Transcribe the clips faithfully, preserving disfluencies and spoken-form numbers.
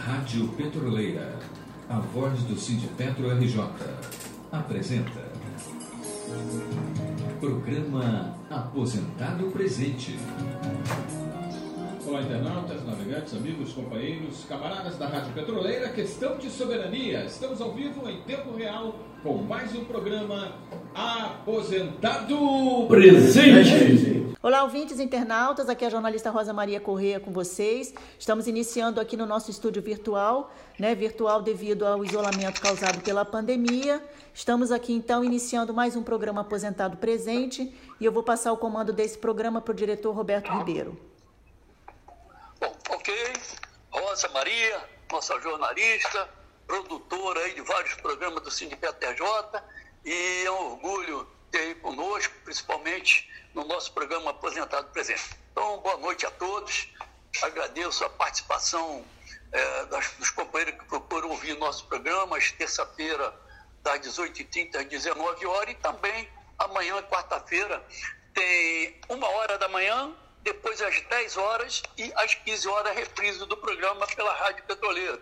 Rádio Petroleira, a voz do Sindipetro R J, apresenta Programa Aposentado Presente. Olá, internautas, navegantes, amigos, companheiros, camaradas da Rádio Petroleira, questão de soberania. Estamos ao vivo em tempo real com mais um programa Aposentado Presente. Olá, ouvintes internautas, aqui é a jornalista Rosa Maria Corrêa com vocês. Estamos iniciando aqui no nosso estúdio virtual, né, virtual devido ao isolamento causado pela pandemia. Estamos aqui, então, iniciando mais um programa Aposentado Presente e eu vou passar o comando desse programa para o diretor Roberto Ribeiro. Bom, ok. Rosa Maria, nossa jornalista, produtora aí de vários programas do Sindipetro R J, e é um orgulho ter aí conosco, principalmente no nosso programa Aposentado Presente. Então, boa noite a todos. Agradeço a participação é, das, dos companheiros que procuram ouvir nosso programa, às terça-feira, das dezoito e trinta às dezenove horas, e também amanhã, quarta-feira, tem uma hora da manhã, depois às dez horas e às quinze horas, reprise do programa pela Rádio Petroleira.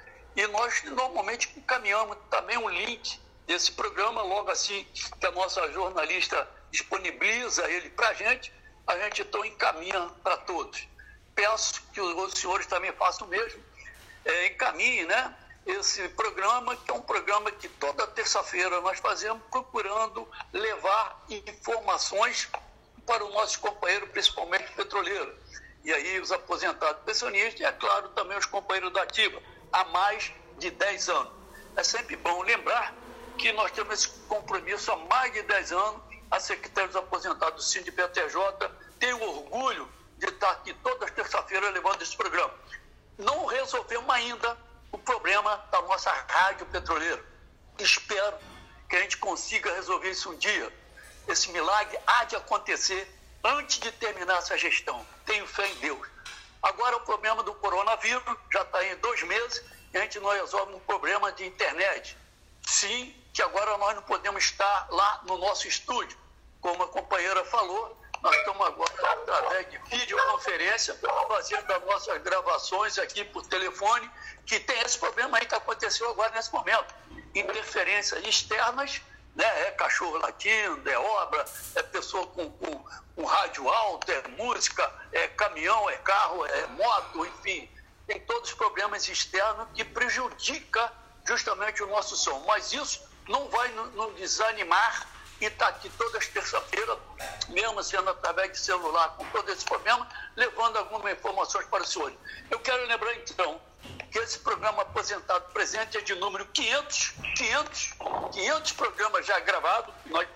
E nós normalmente encaminhamos também um link desse programa, logo assim que a nossa jornalista disponibiliza ele para a gente, a gente então encaminha para todos. Peço que os senhores também façam o mesmo, é, encaminhem, né, esse programa, que é um programa que toda terça-feira nós fazemos, procurando levar informações para o nosso companheiro, principalmente petroleiro. E aí os aposentados pensionistas e, é claro, também os companheiros da ativa, há mais de dez anos. É sempre bom lembrar que nós temos esse compromisso há mais de dez anos. A Secretaria dos Aposentados do Sindipetro R J tem o orgulho de estar aqui todas as terças-feiras levando esse programa. Não resolvemos ainda o problema da nossa rádio petroleira. Espero que a gente consiga resolver isso um dia. Esse milagre há de acontecer antes de terminar essa gestão. Tenho fé em Deus. Agora o problema do coronavírus já está em dois meses e a gente não resolve um problema de internet. Sim, que agora nós não podemos estar lá no nosso estúdio. Como a companheira falou, nós estamos agora através de videoconferência fazendo as nossas gravações aqui por telefone, que tem esse problema aí que aconteceu agora nesse momento. Interferências externas, né? É cachorro latindo, é obra, é pessoa com, com, com rádio alto, é música, é caminhão, é carro, é moto, enfim. Tem todos os problemas externos que prejudicam justamente o nosso som. Mas isso não vai nos desanimar e está aqui todas as terças-feiras, mesmo sendo através de celular, com todo esse problema, levando algumas informações para os senhores. Eu quero lembrar, então, que esse programa Aposentado Presente é de número quinhentos, quinhentos, quinhentos programas já gravados, nós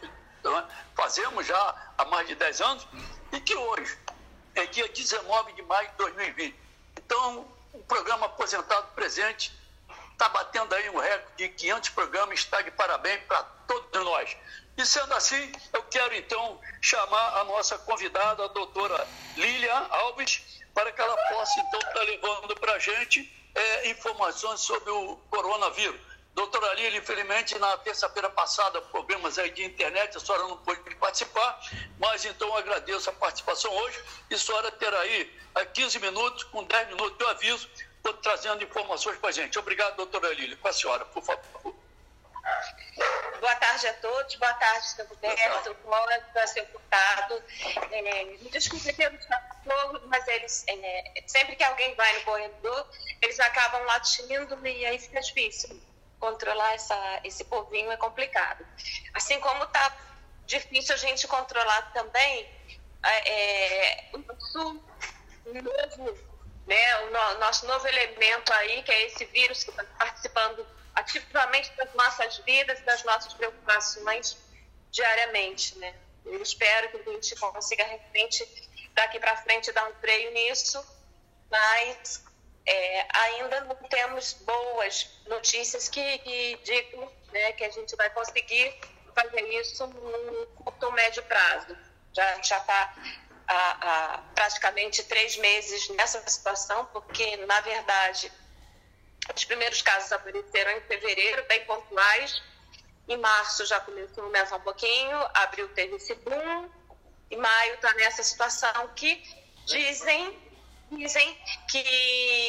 fazemos já há mais de dez anos, e que hoje é dia dezenove de maio de dois mil e vinte. Então, o programa Aposentado Presente está batendo aí um recorde de quinhentos programas, está de parabéns para todos nós. E sendo assim, eu quero então chamar a nossa convidada, a doutora Lília Alves, para que ela possa então estar levando para a gente é, informações sobre o coronavírus. Doutora Lília, infelizmente, na terça-feira passada, problemas aí de internet, a senhora não pôde participar, mas então eu agradeço a participação hoje, e a senhora terá aí a quinze minutos, com dez minutos de aviso, estou trazendo informações para a gente. Obrigado, doutora Lília. Com a senhora, por favor. Boa tarde a todos. Boa tarde, seu Roberto, Rosa, seu deputado. É, me desculpe pelos cachorros, mas eles, é, sempre que alguém vai no corredor, eles acabam latindo e aí fica difícil. Controlar essa, esse povinho é complicado. Assim como está difícil a gente controlar também é, o nosso novo, né, o no, nosso novo elemento aí, que é esse vírus que está participando ativamente das nossas vidas, das nossas preocupações diariamente, né? Eu espero que a gente consiga, realmente, daqui para frente, dar um freio nisso, mas é, ainda não temos boas notícias que, que digam, né, que a gente vai conseguir fazer isso no curto ou médio prazo. Já está há, há praticamente três meses nessa situação, porque, na verdade, os primeiros casos apareceram em fevereiro, bem pontuais. Em março já começou a aumentar um pouquinho, abril teve esse boom, e maio está nessa situação que dizem, dizem que é,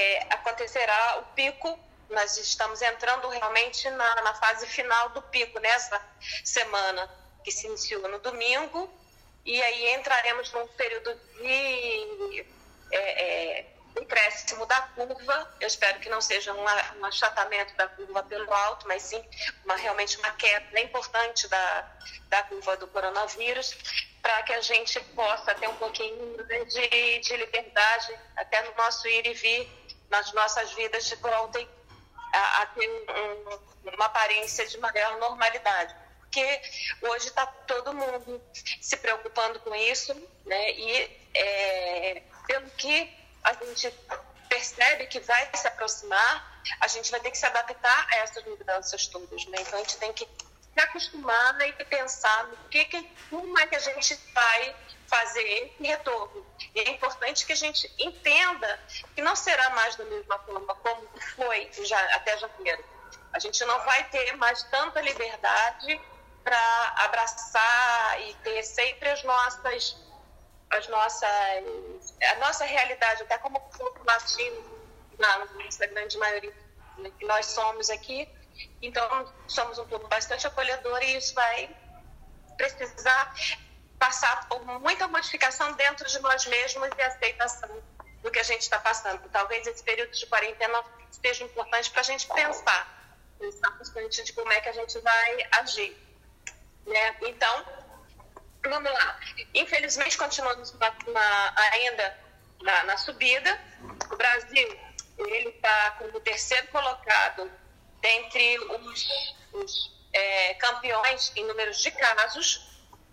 é, acontecerá o pico. Nós estamos entrando realmente na, na fase final do pico, nessa semana que se iniciou no domingo, e aí entraremos num período de é, é, decréscimo da curva. Eu espero que não seja um, um achatamento da curva pelo alto, mas sim uma, realmente uma queda importante da, da curva do coronavírus, para que a gente possa ter um pouquinho de, de liberdade, até no nosso ir e vir, nas nossas vidas, de voltem a, a ter um, uma aparência de maior normalidade. Porque hoje está todo mundo se preocupando com isso, né? E é, pelo que a gente percebe que vai se aproximar, a gente vai ter que se adaptar a essas mudanças todas, né? Então a gente tem que se acostumar, né, e pensar no que, que, como é que a gente vai fazer esse retorno. E é importante que a gente entenda que não será mais da mesma forma como foi já, até janeiro. A gente não vai ter mais tanta liberdade para abraçar e ter sempre as nossas, as nossas, a nossa realidade, até como povo latino, na nossa grande maioria, né, que nós somos aqui. Então, somos um povo bastante acolhedor e isso vai precisar passar por muita modificação dentro de nós mesmos e aceitação do que a gente está passando. Talvez esse período de quarentena seja importante para a gente pensar, pensar bastante de como é que a gente vai agir, né? Então, vamos lá. Infelizmente, continuamos na, na, ainda na, na subida. O Brasil, ele está como terceiro colocado dentre os, os é, campeões em números de casos.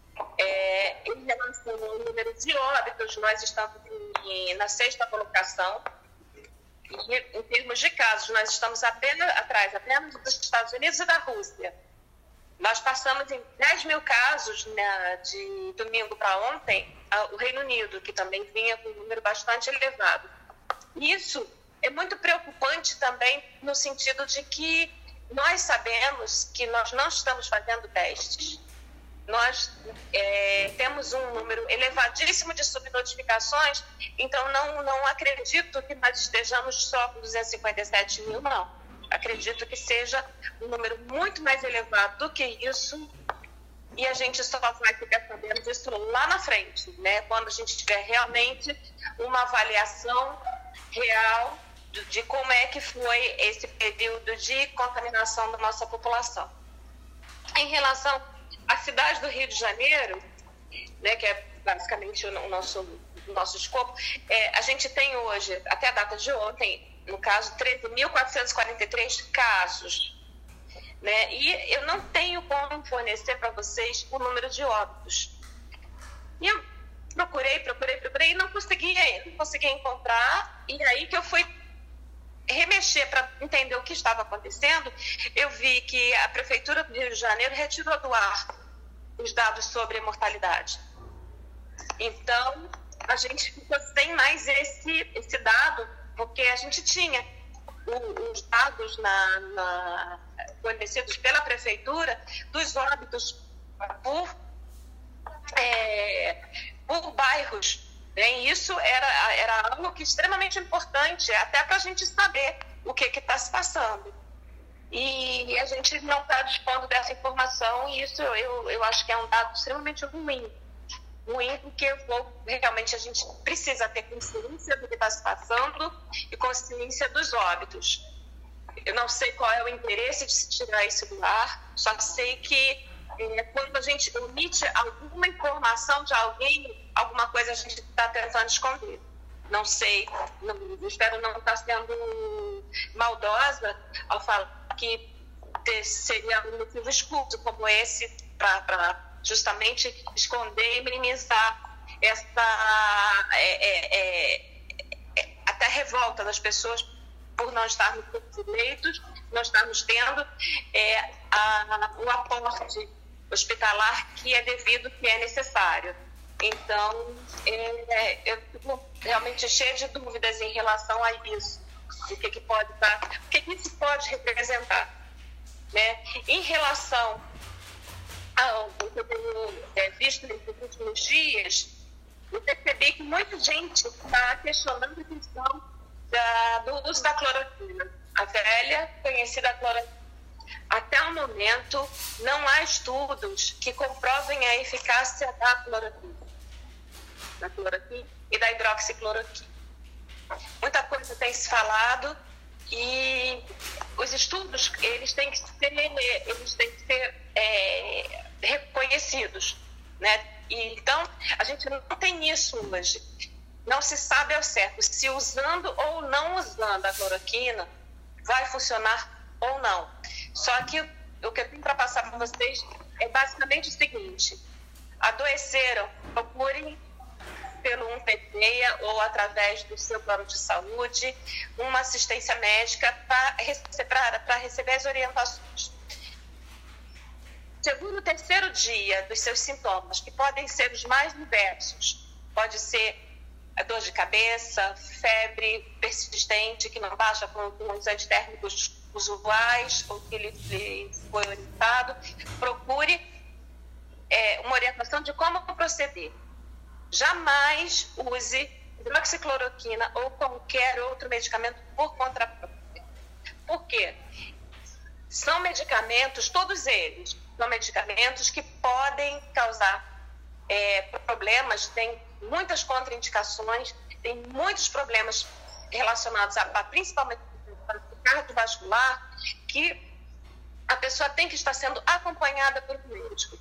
É, em relação ao número de óbitos, nós estamos em, na sexta colocação. E, em termos de casos, nós estamos apenas atrás apenas dos Estados Unidos e da Rússia. Nós passamos em dez mil casos, né, de domingo para ontem, o Reino Unido, que também vinha com um número bastante elevado. Isso é muito preocupante também no sentido de que nós sabemos que nós não estamos fazendo testes. Nós é, temos um número elevadíssimo de subnotificações, então não, não acredito que nós estejamos só com duzentos e cinquenta e sete mil, não. Acredito que seja um número muito mais elevado do que isso, e a gente só vai ficar sabendo disso lá na frente, né? Quando a gente tiver realmente uma avaliação real de, de como é que foi esse período de contaminação da nossa população. Em relação à cidade do Rio de Janeiro, né, que é basicamente o nosso, o nosso escopo, é, a gente tem hoje, até a data de ontem, no caso, treze mil quatrocentos e quarenta e três casos, né? E eu não tenho como fornecer para vocês o número de óbitos. E eu procurei, procurei, procurei e não consegui, não consegui encontrar. E aí que eu fui remexer para entender o que estava acontecendo, eu vi que a Prefeitura do Rio de Janeiro retirou do ar os dados sobre a mortalidade. Então, a gente ficou sem mais esse, esse dado, porque a gente tinha o, os dados na, na, fornecidos pela Prefeitura dos óbitos por, é, por bairros. E isso era, era algo que extremamente importante, até para a gente saber o que está se passando. E a gente não está dispondo dessa informação, e isso eu, eu acho que é um dado extremamente ruim. Ruim porque realmente a gente precisa ter consciência do que está se passando e consciência dos óbitos. Eu não sei qual é o interesse de se tirar isso do ar, só sei que é, quando a gente omite alguma informação de alguém, alguma coisa a gente está tentando esconder. Não sei, não, espero não estar sendo maldosa ao falar que seria um motivo escuso como esse para justamente esconder e minimizar essa é, é, é, até revolta das pessoas por não estarmos eleitos, não estarmos tendo é, a, o aporte hospitalar que é devido, que é necessário. Então, é, eu fico realmente cheia de dúvidas em relação a isso, o que, que pode estar, o que, que isso pode representar, né? Em relação ao que eu tenho é, visto nesses últimos dias, eu percebi que muita gente está questionando a questão da, do uso da cloroquina, a velha conhecida cloroquina. Até o momento, não há estudos que comprovem a eficácia da cloroquina, da cloroquina e da hidroxicloroquina. Muita coisa tem se falado e os estudos, eles têm que ser, eles têm que ser é, reconhecidos, né? E, então, a gente não tem isso hoje. Não se sabe ao certo se usando ou não usando a cloroquina vai funcionar ou não. Só que o que eu tenho para passar para vocês é basicamente o seguinte: adoeceram, procurem pelo cento e seis ou através do seu plano de saúde uma assistência médica para receber as orientações. Chegou no terceiro dia dos seus sintomas, que podem ser os mais diversos. Pode ser a dor de cabeça, febre persistente, que não baixa com, com os antitérmicos usuais, ou que lhe, lhe foi orientado. Procure é, uma orientação de como proceder. Jamais use hidroxicloroquina ou qualquer outro medicamento por conta própria. Por quê? São medicamentos, todos eles, são medicamentos que podem causar é, problemas, tem muitas contraindicações, tem muitos problemas relacionados a, a principalmente a cardiovascular, que a pessoa tem que estar sendo acompanhada por um médico.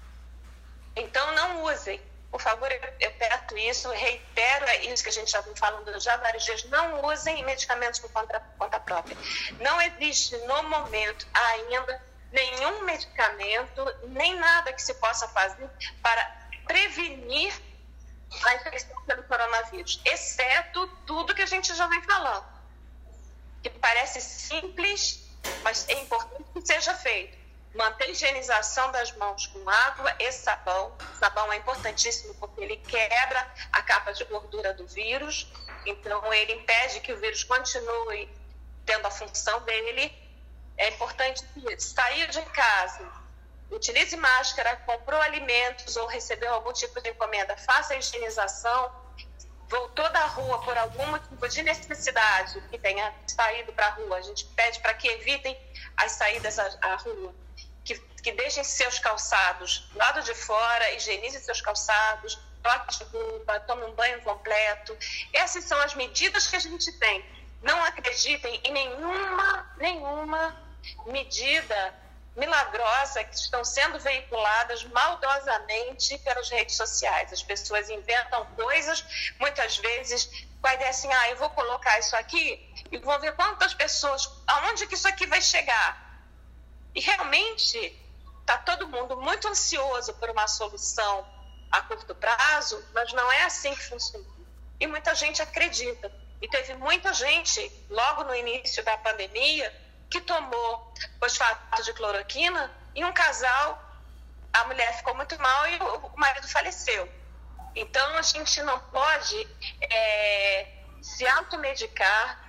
Então, não usem. Por favor, eu peço isso, reitero isso que a gente já vem falando já há vários dias, não usem medicamentos por conta, conta própria. Não existe, no momento, ainda nenhum medicamento, nem nada que se possa fazer para prevenir a infecção pelo coronavírus, exceto tudo que a gente já vem falando, que parece simples, mas é importante que seja feito. Manter a higienização das mãos com água e sabão. O sabão é importantíssimo porque ele quebra a capa de gordura do vírus, então ele impede que o vírus continue tendo a função dele. É importante que sair de casa, utilize máscara, comprou alimentos ou recebeu algum tipo de encomenda, faça a higienização. Voltou da rua por algum motivo de necessidade que tenha saído para a rua, a gente pede para que evitem as saídas à, à rua, que, que deixem seus calçados do lado de fora, higienize seus calçados, troque de roupa, tome um banho completo. Essas são as medidas que a gente tem. Não acreditem em nenhuma, nenhuma medida milagrosa que estão sendo veiculadas maldosamente pelas redes sociais. As pessoas inventam coisas, muitas vezes, com a ideia assim, ah, eu vou colocar isso aqui e vou ver quantas pessoas, aonde que isso aqui vai chegar. E realmente está todo mundo muito ansioso por uma solução a curto prazo, mas não é assim que funciona. E muita gente acredita. E teve muita gente, logo no início da pandemia, que tomou fosfato de cloroquina e um casal, a mulher ficou muito mal e o marido faleceu. Então, a gente não pode é, se automedicar,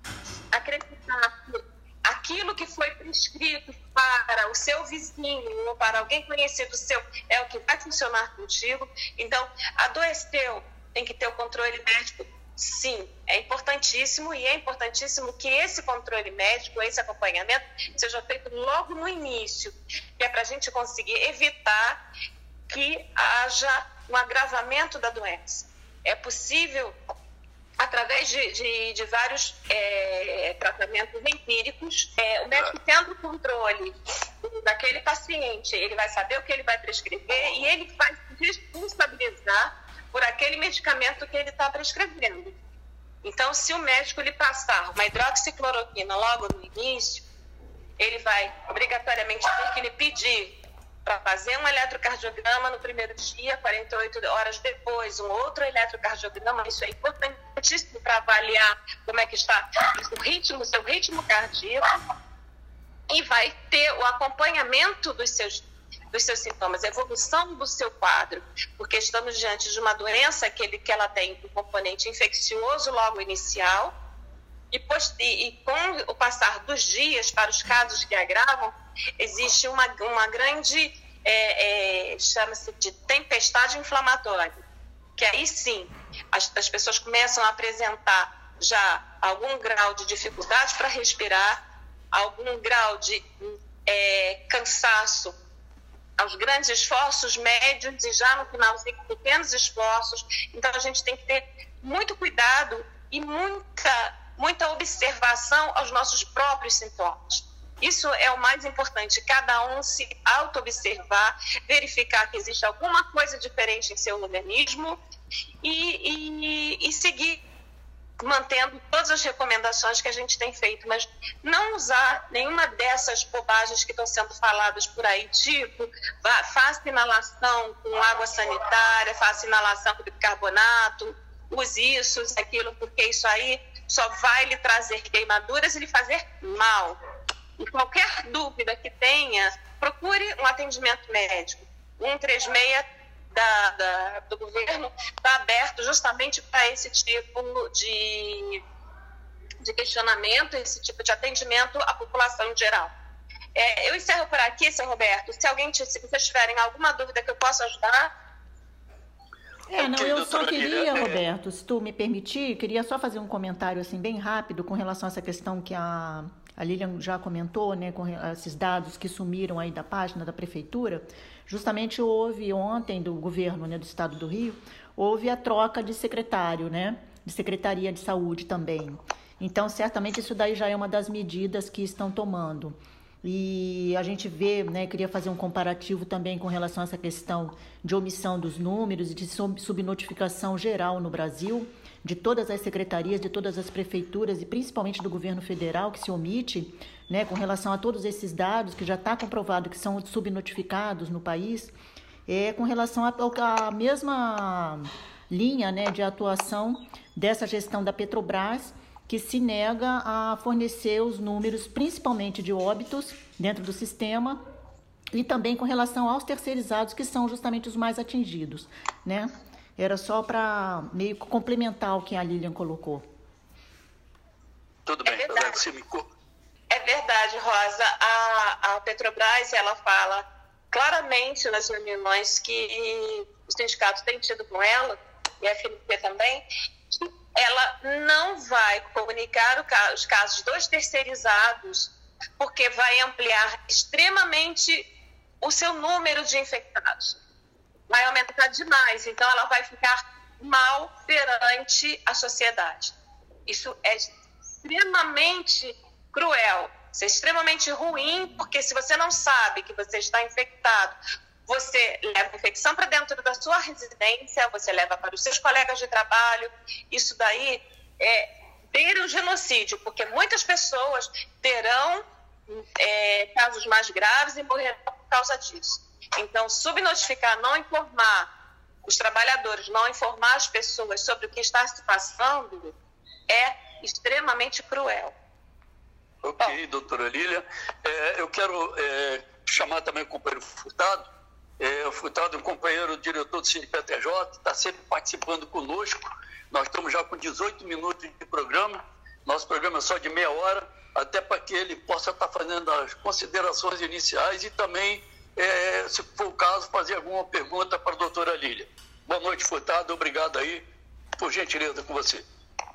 acreditar que aquilo que foi prescrito para o seu vizinho ou para alguém conhecido seu é o que vai funcionar contigo. Então, adoeceu, tem que ter o controle médico. Sim, é importantíssimo e é importantíssimo que esse controle médico, esse acompanhamento seja feito logo no início, que é para a gente conseguir evitar que haja um agravamento da doença. É possível, através de, de, de vários é, tratamentos empíricos, é, o médico tendo o controle daquele paciente, ele vai saber o que ele vai prescrever e ele vai se responsabilizar por aquele medicamento que ele está prescrevendo. Então, se o médico lhe passar uma hidroxicloroquina logo no início, ele vai obrigatoriamente ter que lhe pedir para fazer um eletrocardiograma no primeiro dia, quarenta e oito horas depois, um outro eletrocardiograma. Isso é importantíssimo para avaliar como é que está o ritmo, o seu ritmo cardíaco, e vai ter o acompanhamento dos seus dos seus sintomas, a evolução do seu quadro, porque estamos diante de uma doença que, ele, que ela tem um componente infeccioso logo inicial, e, post, e, e com o passar dos dias, para os casos que agravam, existe uma, uma grande, é, é, chama-se de tempestade inflamatória, que aí sim, as, as pessoas começam a apresentar já algum grau de dificuldade para respirar, algum grau de é, cansaço aos grandes esforços, médios e já no finalzinho pequenos esforços. Então a gente tem que ter muito cuidado e muita, muita observação aos nossos próprios sintomas. Isso é o mais importante, cada um se auto-observar, verificar que existe alguma coisa diferente em seu organismo e, e, e seguir mantendo todas as recomendações que a gente tem feito, mas não usar nenhuma dessas bobagens que estão sendo faladas por aí, tipo, faça inalação com água sanitária, faça inalação com bicarbonato, use isso, use aquilo, porque isso aí só vai lhe trazer queimaduras e lhe fazer mal. E qualquer dúvida que tenha, procure um atendimento médico. um três seis da, da, do governo está aberto justamente para esse tipo de, de questionamento, esse tipo de atendimento à população em geral. É, eu encerro por aqui, seu Roberto. Se alguém, se vocês tiverem alguma dúvida que eu possa ajudar... É, não, eu só queria, Roberto, se tu me permitir, queria só fazer um comentário assim bem rápido com relação a essa questão que a, a Lilian já comentou, né, com esses dados que sumiram aí da página da prefeitura. Justamente houve ontem do governo, né, do estado do Rio, houve a troca de secretário, né, de Secretaria de Saúde também. Então, certamente isso daí já é uma das medidas que estão tomando. E a gente vê, né, queria fazer um comparativo também com relação a essa questão de omissão dos números e de subnotificação geral no Brasil, de todas as secretarias, de todas as prefeituras e principalmente do governo federal que se omite, né, com relação a todos esses dados que já está comprovado que são subnotificados no país, é com relação à mesma linha, né, de atuação dessa gestão da Petrobras, que se nega a fornecer os números, principalmente de óbitos, dentro do sistema, e também com relação aos terceirizados, que são justamente os mais atingidos, né? Era só para meio complementar o que a Lilian colocou. Tudo bem, é verdade. Você me... É verdade, Rosa. A, a Petrobras, ela fala claramente nas reuniões que o sindicato tem tido com ela, e a F N P também, que ela não vai comunicar o, os casos dos terceirizados, porque vai ampliar extremamente o seu número de infectados. Vai aumentar demais, então ela vai ficar mal perante a sociedade. Isso é extremamente cruel, isso é extremamente ruim, porque se você não sabe que você está infectado, você leva a infecção para dentro da sua residência, você leva para os seus colegas de trabalho. Isso daí é ter um genocídio, porque muitas pessoas terão é, casos mais graves e morrerão por causa disso. Então, subnotificar, não informar os trabalhadores, não informar as pessoas sobre o que está se passando é extremamente cruel. Ok, Bom. doutora Lília. É, eu quero é, chamar também o companheiro Furtado. É, o Furtado é um companheiro diretor do Cine P T J, está sempre participando conosco. Nós estamos já com dezoito minutos de programa. Nosso programa é só de meia hora, até para que ele possa estar fazendo as considerações iniciais e também, é, se for o caso, fazer alguma pergunta para a doutora Lília. Boa noite, Furtado. Obrigado aí. Por gentileza, com você.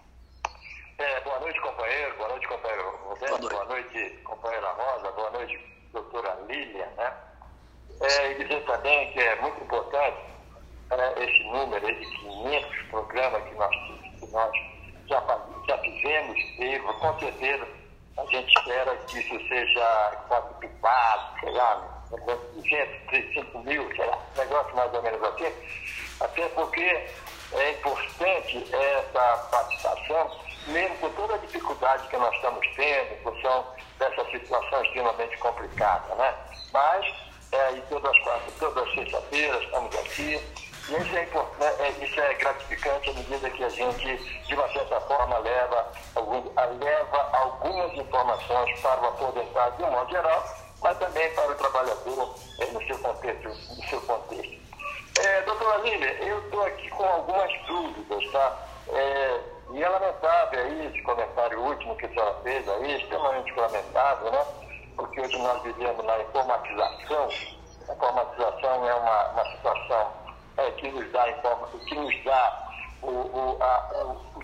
É, boa noite, companheiro. Boa noite, companheiro Roberto. Boa noite, boa noite companheira Rosa. Boa noite, doutora Lília, né? É, e dizer também que é muito importante é, esse número de quinhentos programas que nós, que nós já, já fizemos, e com certeza a gente espera que isso seja quadruplicado, sei lá, duzentos, trinta e cinco mil, sei lá, negócio mais ou menos assim, até porque é importante essa participação, mesmo com toda a dificuldade que nós estamos tendo, em função dessa situação extremamente complicada, né? Mas É, e todas as quatro, todas as sextas-feiras estamos aqui. E isso é, importante, é, isso é gratificante à medida que a gente, de uma certa forma, leva, algum, leva algumas informações para o aposentado de um modo geral, mas também para o trabalhador é, no seu contexto. No seu contexto. É, doutora Lília, eu estou aqui com algumas dúvidas, tá? É, e é lamentável aí esse comentário último que a senhora fez aí, extremamente lamentável, né? Porque hoje nós vivemos na informatização. A informatização é uma, uma situação é, que nos dá, informa, que nos dá o, o, a, o,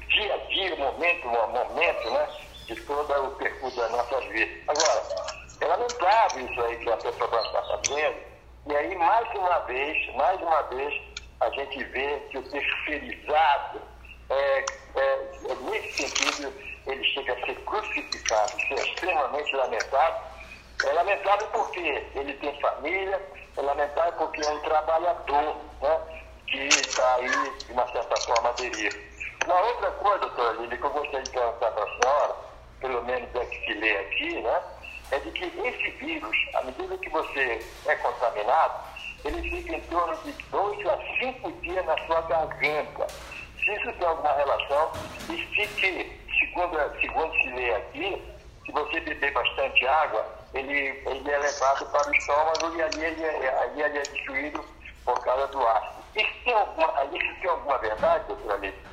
dia a dia, o momento, o momento, né, de todo o percurso das nossas vidas. Agora, é lamentável isso aí que a Petrobras está fazendo, e aí, mais uma vez, mais uma vez, a gente vê que o terceirizado, é, é, nesse sentido, ele chega a ser crucificado. Isso é extremamente lamentável. É lamentável porque ele tem família, é lamentável porque é um trabalhador, né, que está aí, de uma certa forma, à deriva. Uma outra coisa, doutora Lília, que eu gostaria de perguntar para a senhora, pelo menos é que se lê aqui, né, é de que esse vírus, à medida que você é contaminado, ele fica em torno de dois a cinco dias na sua garganta. Se isso tem alguma relação, e se que, segundo, segundo se lê aqui, se você beber bastante água, ele, ele é levado para o estômago e ali ele é, ali ele é destruído por causa do ácido. Isso tem alguma, isso tem alguma verdade, doutora Lídia?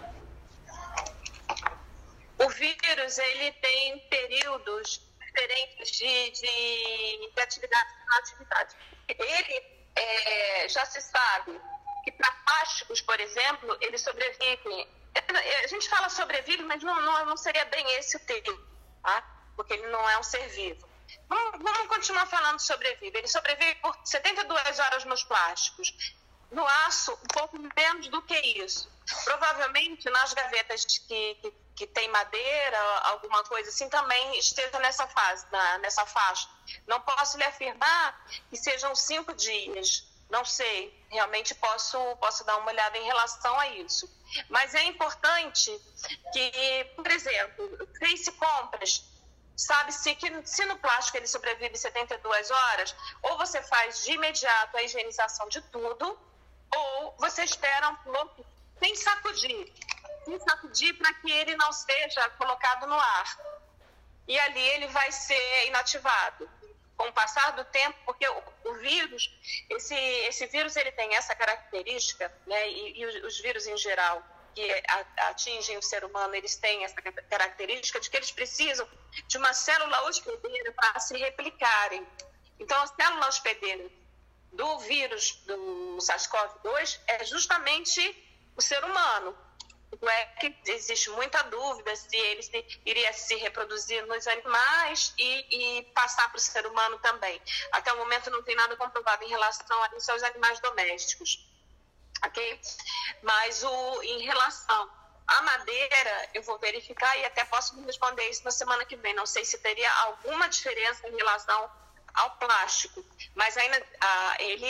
O vírus, ele tem períodos diferentes de, de, de atividade e atividade. Ele, é, já se sabe que para plásticos, por exemplo, eles sobrevivem. A gente fala sobrevive, mas não, não, não seria bem esse o termo, tá? Porque ele não é um ser vivo. Vamos, vamos continuar falando sobrevive. Ele sobrevive por setenta e duas horas nos plásticos. No aço, um pouco menos do que isso. Provavelmente, nas gavetas que, que, que tem madeira, alguma coisa assim, também esteja nessa fase, na, nessa faixa. Não posso lhe afirmar que sejam cinco dias. Não sei. Realmente posso, posso dar uma olhada em relação a isso. Mas é importante que, por exemplo, fez compras. Sabe-se que se no plástico ele sobrevive setenta e duas horas, ou você faz de imediato a higienização de tudo, ou você espera um pouco sem sacudir, sem sacudir para que ele não seja colocado no ar. E ali ele vai ser inativado. Com o passar do tempo, porque o, o vírus, esse, esse vírus ele tem essa característica, né, e, e os, os vírus em geral, que atingem o ser humano, eles têm essa característica de que eles precisam de uma célula hospedeira para se replicarem. Então, a célula hospedeira do vírus do SARS-CoV dois é justamente o ser humano. Não é que existe muita dúvida se ele se, iria se reproduzir nos animais e, e passar para o ser humano também. Até o momento não tem nada comprovado em relação a isso aos animais domésticos. Ok? Mas o, em relação à madeira, eu vou verificar e até posso responder isso na semana que vem. Não sei se teria alguma diferença em relação ao plástico, mas ainda ah, ele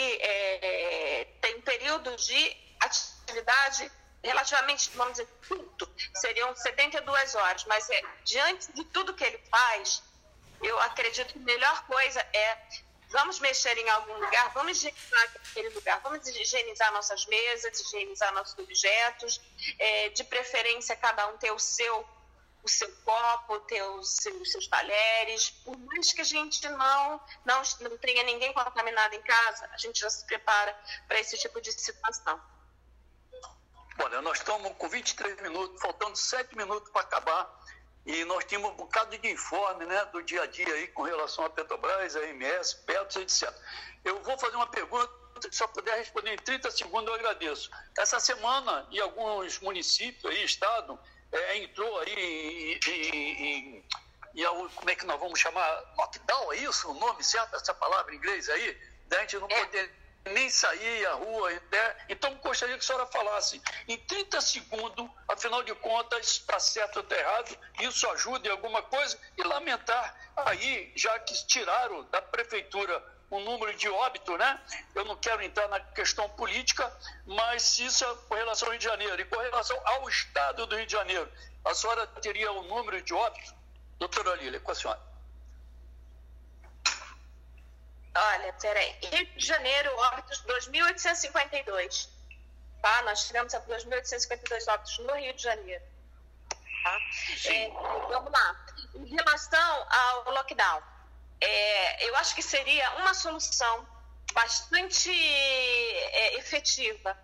é, é, tem períodos de atividade relativamente, vamos dizer, curto, seriam setenta e duas horas, mas é, diante de tudo que ele faz, eu acredito que a melhor coisa é vamos mexer em algum lugar, vamos higienizar aquele lugar, vamos higienizar nossas mesas, higienizar nossos objetos, é, de preferência cada um ter o seu, o seu copo, ter os seus, os seus talheres, por mais que a gente não, não, não tenha ninguém contaminado em casa, a gente já se prepara para esse tipo de situação. Olha, nós estamos com vinte e três minutos, faltando sete minutos para acabar. E nós tínhamos um bocado de informe, né, do dia a dia aí com relação à Petrobras, a M S, Petros, etcétera. Eu vou fazer uma pergunta, se eu puder responder em trinta segundos, eu agradeço. Essa semana, em alguns municípios aí, estado, é, entrou aí em, em, em, em, como é que nós vamos chamar? Lockdown, é isso? O nome certo, essa palavra em inglês aí? Da gente não poder nem sair à rua, né? Então gostaria que a senhora falasse em trinta segundos, afinal de contas, está certo ou está errado, isso ajuda em alguma coisa, e lamentar aí, já que tiraram da prefeitura o número de óbito, né? Eu não quero entrar na questão política, mas isso é com relação ao Rio de Janeiro, e com relação ao estado do Rio de Janeiro, a senhora teria o número de óbitos? Doutora Lília, com a senhora. Olha, peraí, Rio de Janeiro, óbitos dois mil oitocentos e cinquenta e dois, tá? Nós tivemos dois mil oitocentos e cinquenta e dois óbitos no Rio de Janeiro, tá? É, vamos lá, em relação ao lockdown, é, eu acho que seria uma solução bastante é, efetiva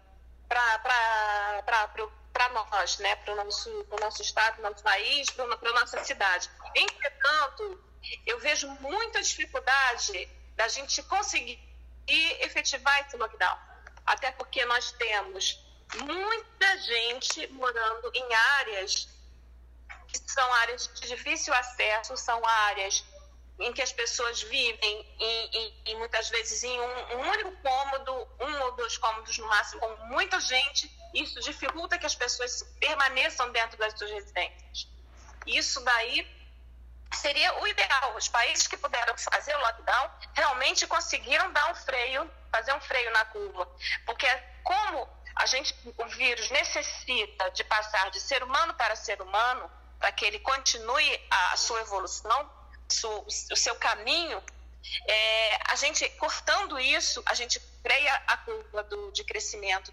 para nós, né? Para o nosso, nosso estado, para o nosso país, para a nossa cidade. Entretanto, eu vejo muita dificuldade da gente conseguir efetivar esse lockdown. Até porque nós temos muita gente morando em áreas que são áreas de difícil acesso, são áreas em que as pessoas vivem em, em, em muitas vezes em um, um único cômodo, um ou dois cômodos no máximo, com muita gente. Isso dificulta que as pessoas permaneçam dentro das suas residências. Isso daí seria o ideal. Os países que puderam fazer o lockdown realmente conseguiram dar um freio, fazer um freio na curva. Porque como a gente, o vírus necessita de passar de ser humano para ser humano, para que ele continue a sua evolução, o seu caminho, é, a gente, cortando isso, a gente freia a curva do, de crescimento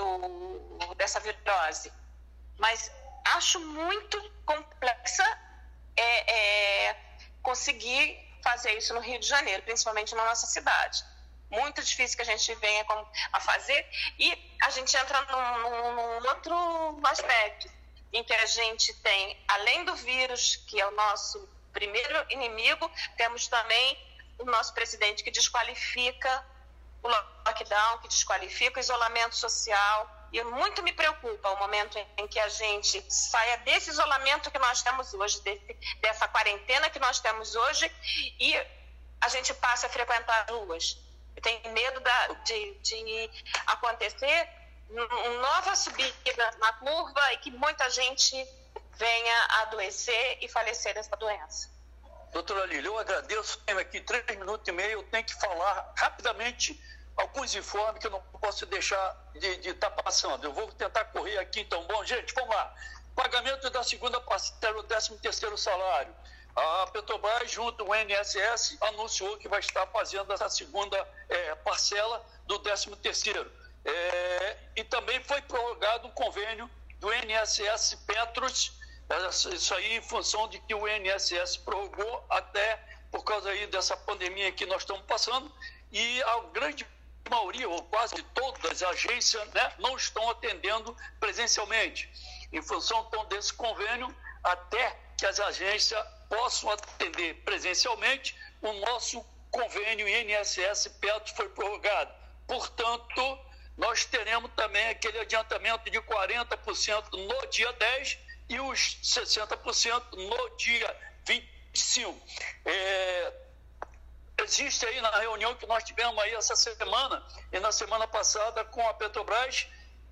do, dessa virose. Mas acho muito complexa é, é, conseguir fazer isso no Rio de Janeiro, principalmente na nossa cidade. Muito difícil que a gente venha a fazer. E a gente entra num, num, num outro aspecto, em que a gente tem, além do vírus, que é o nosso primeiro inimigo, temos também o nosso presidente que desqualifica o lockdown, que desqualifica o isolamento social. E muito me preocupa o momento em que a gente saia desse isolamento que nós temos hoje, desse, dessa quarentena que nós temos hoje, e a gente passe a frequentar as ruas. Eu tenho medo da, de, de acontecer uma nova subida na curva e que muita gente venha a adoecer e falecer dessa doença. Doutora Lília, eu agradeço, tenho aqui três minutos e meio, eu tenho que falar rapidamente alguns informes que eu não posso deixar de estar tá passando. Eu vou tentar correr aqui, então. Bom, gente, vamos lá. Pagamento da segunda parcela do décimo terceiro salário. A Petrobras, junto ao I N S S, anunciou que vai estar fazendo essa segunda é, parcela do décimo terceiro. É, e também foi prorrogado o convênio do I N S S Petros, isso aí em função de que o I N S S prorrogou até por causa aí dessa pandemia que nós estamos passando, e a grande maioria, ou quase todas as agências, né, não estão atendendo presencialmente. Em função então desse convênio, até que as agências possam atender presencialmente, o nosso convênio I N S S Petros foi prorrogado. Portanto, nós teremos também aquele adiantamento de quarenta por cento no dia dez e os sessenta por cento no dia vinte e cinco. É, existe aí na reunião que nós tivemos aí essa semana e na semana passada com a Petrobras,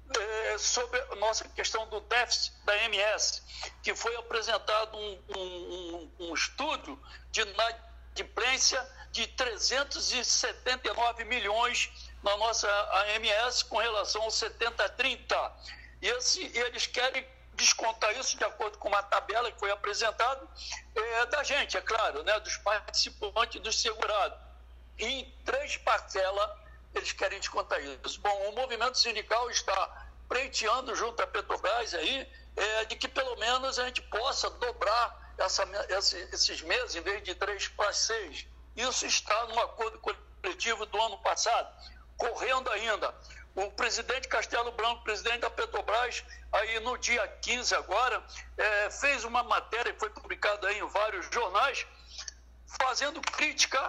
é, sobre a nossa questão do déficit da M S, que foi apresentado um, um, um estudo de inadimplência de trezentos e setenta e nove milhões na nossa A M S com relação ao setenta trinta. E esse, eles querem descontar isso de acordo com uma tabela que foi apresentada é, da gente, é claro, né, dos participantes, dos segurados. E em três parcelas eles querem descontar isso. Bom, o movimento sindical está pleiteando junto à Petrobras aí, é, de que pelo menos a gente possa dobrar essa, esse, esses meses, em vez de três para seis. Isso está no acordo coletivo do ano passado. Correndo ainda, o presidente Castelo Branco, presidente da Petrobras, aí no dia quinze agora, é, fez uma matéria que foi publicada aí em vários jornais, fazendo crítica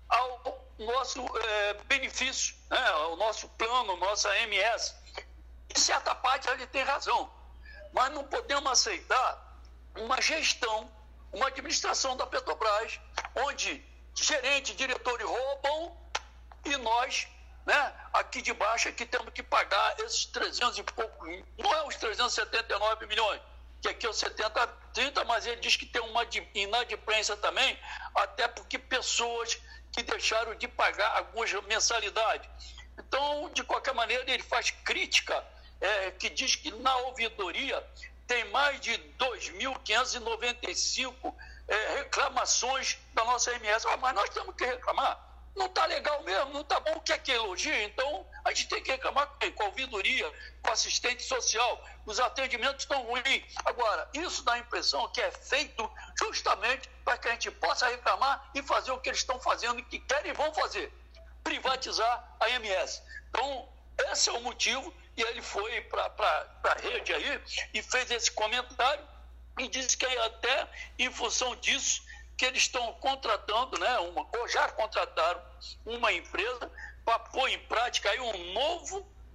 ao nosso é, benefício, né, ao nosso plano, nossa M S. Em certa parte ele tem razão, mas não podemos aceitar uma gestão, uma administração da Petrobras, onde gerente e diretores roubam e nós, né, aqui de baixo é que temos que pagar esses trezentos e pouco, não é os trezentos e setenta e nove milhões, que aqui é o setenta trinta, mas ele diz que tem uma inadimplência também, até porque pessoas que deixaram de pagar algumas mensalidades. Então, de qualquer maneira, ele faz crítica, é, que diz que na ouvidoria tem mais de dois mil quinhentos e noventa e cinco é, reclamações da nossa M S. Ah, mas nós temos que reclamar. Não está legal mesmo, não está bom, o que é que elogia? Então, a gente tem que reclamar com a ouvidoria, com assistente social, os atendimentos estão ruins. Agora, isso dá a impressão que é feito justamente para que a gente possa reclamar e fazer o que eles estão fazendo e que querem e vão fazer, privatizar a M S. Então, esse é o motivo, e ele foi para a rede aí e fez esse comentário e disse que até em função disso, que eles estão contratando, né, uma, ou já contrataram uma empresa para pôr em prática aí um novo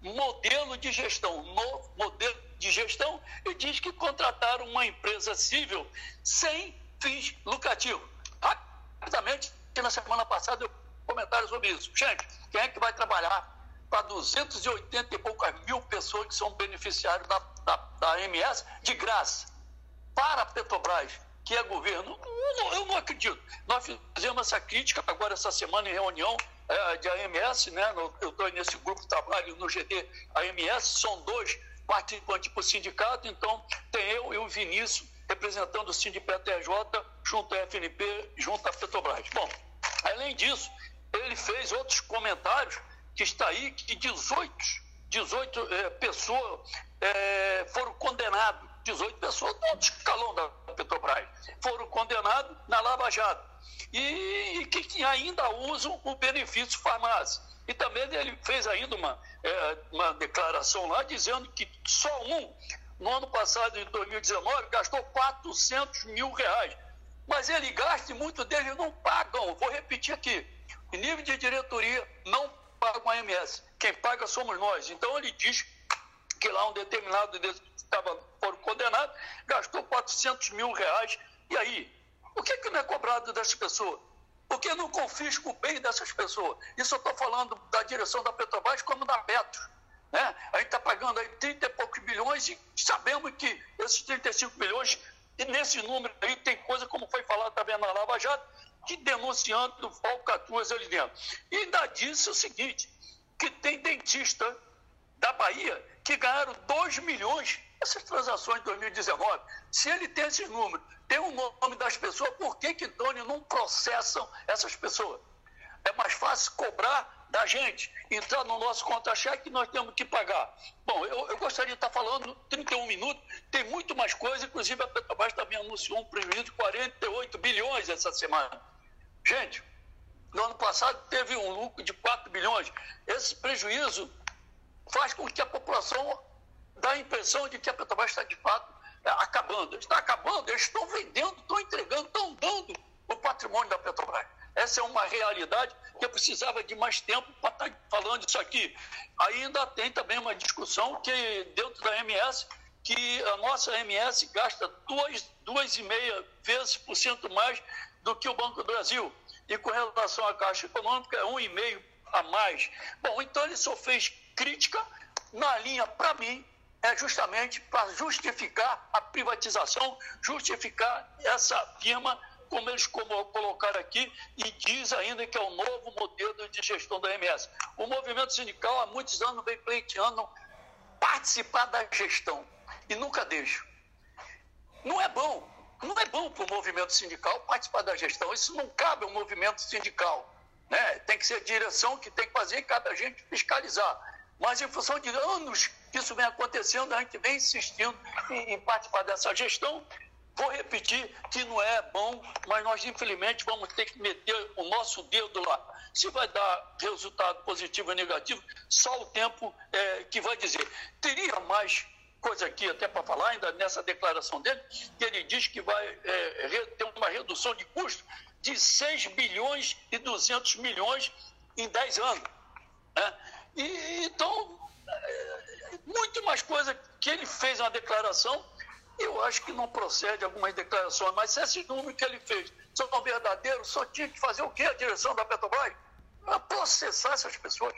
modelo de gestão, novo modelo de gestão, e diz que contrataram uma empresa civil sem fins lucrativos. Rapidamente, na semana passada, eu comentário sobre isso. Gente, quem é que vai trabalhar para duzentos e oitenta e poucas mil pessoas que são beneficiários da, da, da A M S de graça? Para a Petrobras, que é governo, eu não, eu não acredito. Nós fizemos essa crítica agora essa semana em reunião é, de A M S, né? Eu estou nesse grupo de trabalho no G D A M S, são dois participantes para o sindicato, então tem eu e o Vinícius representando o Sindicato P T J junto à F N P, junto à Petrobras. Bom, além disso, ele fez outros comentários que está aí, que dezoito, dezoito é, pessoas é, foram condenadas, dezoito pessoas do alto escalão da Petrobras, foram condenadas na Lava Jato, e, e que ainda usam o benefício farmácia. E também ele fez ainda uma, é, uma declaração lá, dizendo que só um, no ano passado, em dois mil e dezenove, gastou quatrocentos mil reais. Mas ele gasta e muitos deles não pagam. Vou repetir aqui. Em nível de diretoria, não pagam a A M S. Quem paga somos nós. Então ele diz que lá um determinado deles que estava, foram condenados, gastou quatrocentos mil reais. E aí? O que, que não é cobrado dessas pessoas? Por que não confisca o bem dessas pessoas? Isso eu estou falando da direção da Petrobras como da Petro. Né? A gente está pagando aí trinta e poucos bilhões e sabemos que esses trinta e cinco bilhões, e nesse número aí tem coisa, como foi falado também na Lava Jato, que denunciando falcatruas ali dentro. E ainda disse o seguinte, que tem dentista da Bahia que ganharam dois milhões nessas transações de dois mil e dezenove. Se ele tem esses números, tem o nome das pessoas, por que que então não processam essas pessoas? É mais fácil cobrar da gente, entrar no nosso contra-cheque e nós temos que pagar. Bom, eu, eu gostaria de estar falando trinta e um minutos, tem muito mais coisa, inclusive a Petrobras também anunciou um prejuízo de quarenta e oito bilhões essa semana. Gente, no ano passado teve um lucro de quatro bilhões. Esse prejuízo faz com que a população dê a impressão de que a Petrobras está de fato é, acabando. Está acabando, eles estão vendendo, estão entregando, estão dando o patrimônio da Petrobras. Essa é uma realidade que eu precisava de mais tempo para estar falando isso aqui. Ainda tem também uma discussão que dentro da A M S, que a nossa A M S gasta duas, duas e meia vezes por cento mais do que o Banco do Brasil. E com relação à Caixa Econômica, é um e meio a mais. Bom, então ele só fez crítica na linha, para mim, é justamente para justificar a privatização, justificar essa firma, como eles colocaram aqui, e diz ainda que é o novo modelo de gestão da A M S. O movimento sindical há muitos anos vem pleiteando participar da gestão e nunca deixa. Não é bom, não é bom para o movimento sindical participar da gestão, isso não cabe ao movimento sindical, né? Tem que ser a direção que tem que fazer e cabe a gente fiscalizar. Mas em função de anos que isso vem acontecendo, a gente vem insistindo em, em participar dessa gestão. Vou repetir que não é bom, mas nós, infelizmente, vamos ter que meter o nosso dedo lá. Se vai dar resultado positivo ou negativo, só o tempo é, que vai dizer. Teria mais coisa aqui até para falar, ainda nessa declaração dele, que ele diz que vai é, ter uma redução de custo de seis bilhões e duzentos milhões em dez anos. Né? E, então, é, muito mais coisa que ele fez uma declaração. Eu acho que não procede algumas declarações, mas se esse número que ele fez são verdadeiros, só tinha que fazer o quê? A direção da Petrobras? Para processar essas pessoas.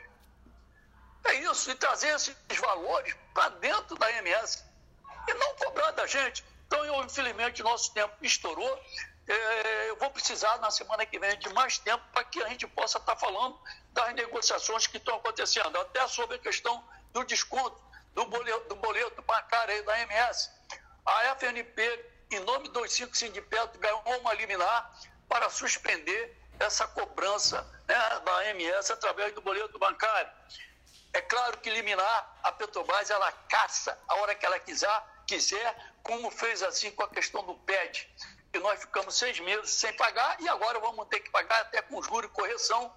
É isso, e trazer esses valores para dentro da A M S e não cobrar da gente. Então, eu, infelizmente, nosso tempo estourou. É, eu vou precisar, na semana que vem, de mais tempo para que a gente possa estar falando das negociações que estão acontecendo, até sobre a questão do desconto do boleto, do boleto bancário aí da A M S. A F N P, em nome dos cinco sindicatos, ganhou uma liminar para suspender essa cobrança, né, da A M S através do boleto bancário. É claro que liminar, a Petrobras, ela caça a hora que ela quiser, quiser, como fez assim com a questão do P E D. E nós ficamos seis meses sem pagar e agora vamos ter que pagar até com juros e correção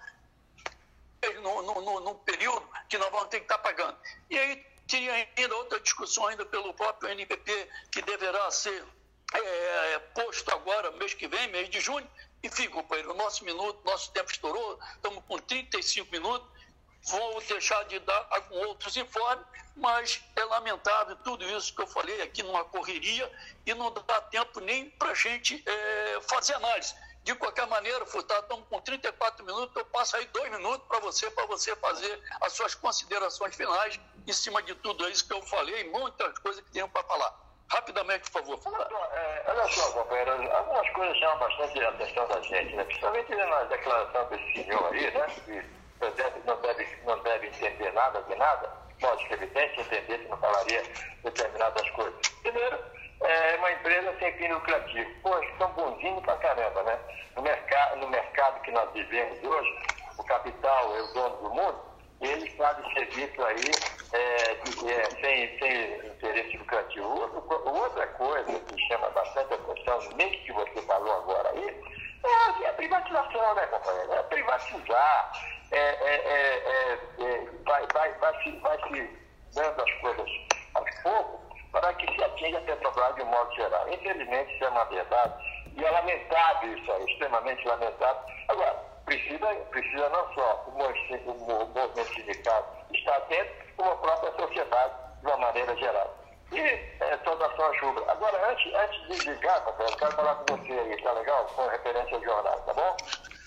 no, no, no, no período que nós vamos ter que estar pagando. E aí tinha ainda outra discussão ainda pelo próprio N P P, que deverá ser é, posto agora, mês que vem, mês de junho. Enfim, companheiro, o nosso minuto, nosso tempo estourou, estamos com trinta e cinco minutos. vou deixar de dar alguns outros informes, mas é lamentável tudo isso que eu falei aqui numa correria e não dá tempo nem para a gente é, fazer análise. De qualquer maneira, Furtado, estamos com trinta e quatro minutos, eu passo aí dois minutos para você, para você fazer as suas considerações finais em cima de tudo isso que eu falei e muitas coisas que tenho para falar. Rapidamente, por favor. É, olha só, companheiro, algumas coisas chamam bastante a atenção da gente, né? Principalmente na declaração desse senhor aí, né? Que não deve, não deve, não deve entender nada de nada, pode ser evidente, entender que não falaria determinadas coisas. Primeiro, é uma empresa sem fim lucrativo. Pô, eles são bonzinhos pra caramba, né? No mercado, no mercado que nós vivemos hoje, o capital é o dono do mundo, e eles fazem serviço aí é, de, é, sem, sem interesse lucrativo. Outro, outra coisa que chama bastante atenção, nem que você falou agora aí, é, é a privatização, né, companheiro? É privatizar, é, é, é, é, vai, vai, vai, se, vai se dando as coisas aos poucos, para que se atinja a Petrobras de um modo geral. Infelizmente, isso é uma verdade. E é lamentável isso aí, extremamente lamentável. Agora, precisa, precisa não só o movimento, o movimento sindical estar atento, como a própria sociedade, de uma maneira geral. E é, saudação a chuva. Agora, antes, antes de desligar, papai, eu quero falar com você aí, tá legal? Com referência ao jornal, tá bom?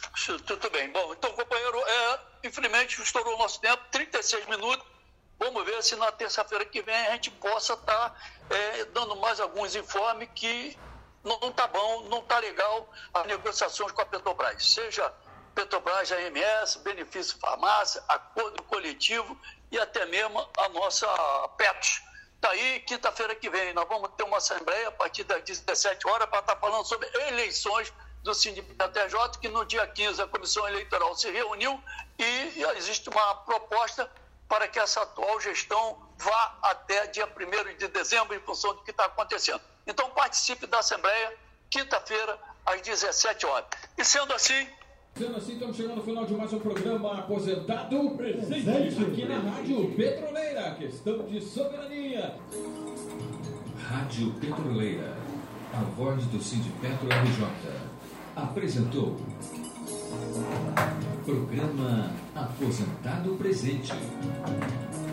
Tudo bem. Bom, então, companheiro, é, infelizmente estourou o nosso tempo, trinta e seis minutos. Vamos ver se na terça-feira que vem a gente possa estar tá, é, dando mais alguns informes que não está bom, não está legal as negociações com a Petrobras. Seja Petrobras, A M S, benefício farmácia, acordo coletivo e até mesmo a nossa Petros. Está aí, quinta-feira que vem, nós vamos ter uma assembleia a partir das dezessete horas para estar tá falando sobre eleições do Sindicato T J, que no dia quinze a Comissão Eleitoral se reuniu e existe uma proposta para que essa atual gestão vá até dia primeiro de dezembro, em função do que está acontecendo. Então, participe da Assembleia, quinta-feira, às dezessete horas. E sendo assim... Sendo assim, estamos chegando ao final de mais um programa Aposentado Presente, aqui na Rádio Petroleira, questão de soberania. Rádio Petroleira, a voz do Sindipetro R J, apresentou programa Aposentado Presente.